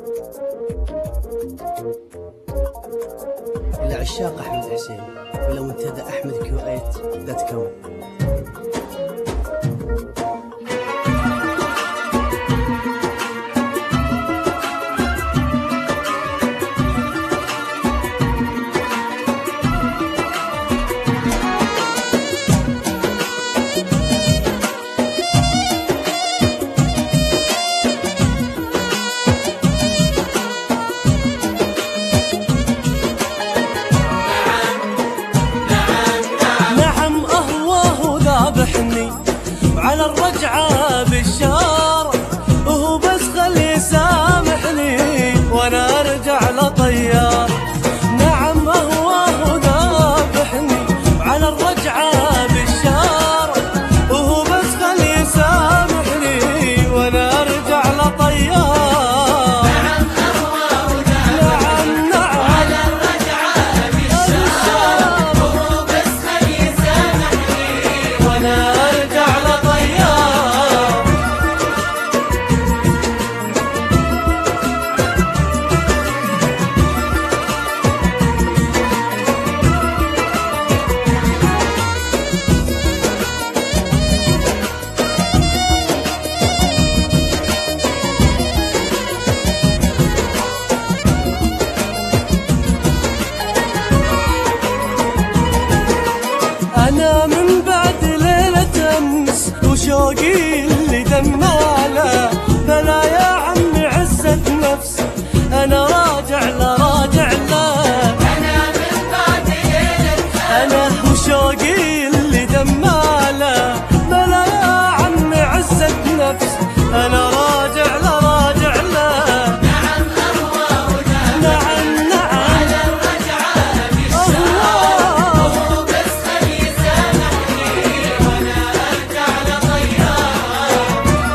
لعشاق أحمد حسين، ولو منتدى أحمد Q8.com. على الرجعة بالشارع وهو بس خلي يسامحني وانا ارجع له طيار. نعم اهواه ذابحني على الرجعة بالشارع وهو بس خلي يسامحني وانا ارجع له طيار. نعم اهواه ذابحني على الرجعة بالشارع وهو بس خلي يسامحني وانا أنا من بعد ليلة أمس وشوقي اللي دماله بلا يا عمي عزة نفس أنا راجع له راجع له. أنا من بعد ليلة أنا وشوقي اللي دماله بلا يا عمي عزة نفس أنا راجع له راجع له. نعم أهواه ذابحني على الرجعة بالشارع وهو بس خلي يسامحني وانا ارجع له طيار.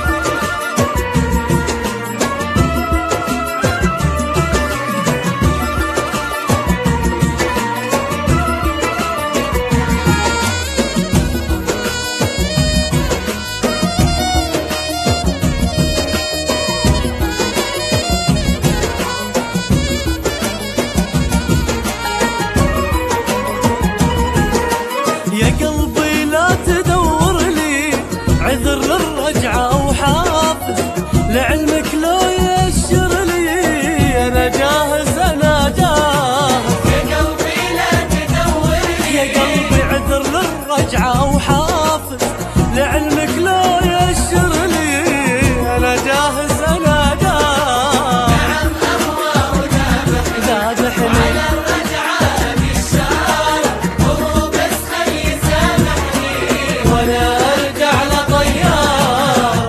يا قلبي لا تدور لي عذر للرجعة أو حافظ لعلمك لو يشر لي أنا جاهز أنا جاهز. يا قلبي لا تدور لي يا قلبي عذر للرجعة أو حافظ لعلمك لو يشر لي أنا جاهز أنا جاهز. نعم أهواه ذابحني على الرجعة بالشارع وهو بس خلي يسامحني وأنا أرجع له طيار.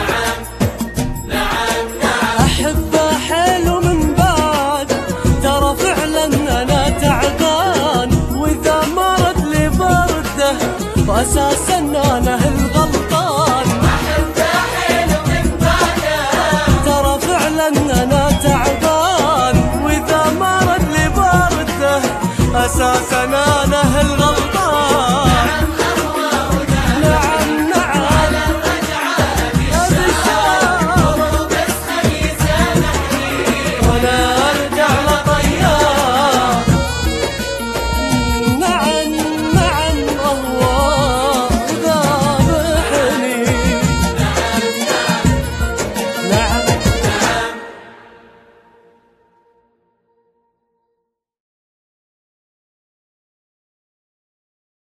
نعم أحبه حلو من بعد ترى فعلا أنا تعبان وإذا ما رد لي برده وأساسا أنا الغلطان. أحبه حلو من بعده ترى فعلا أنا تعبان وإذا ما رد لي برده أساسا أنا الغلطان.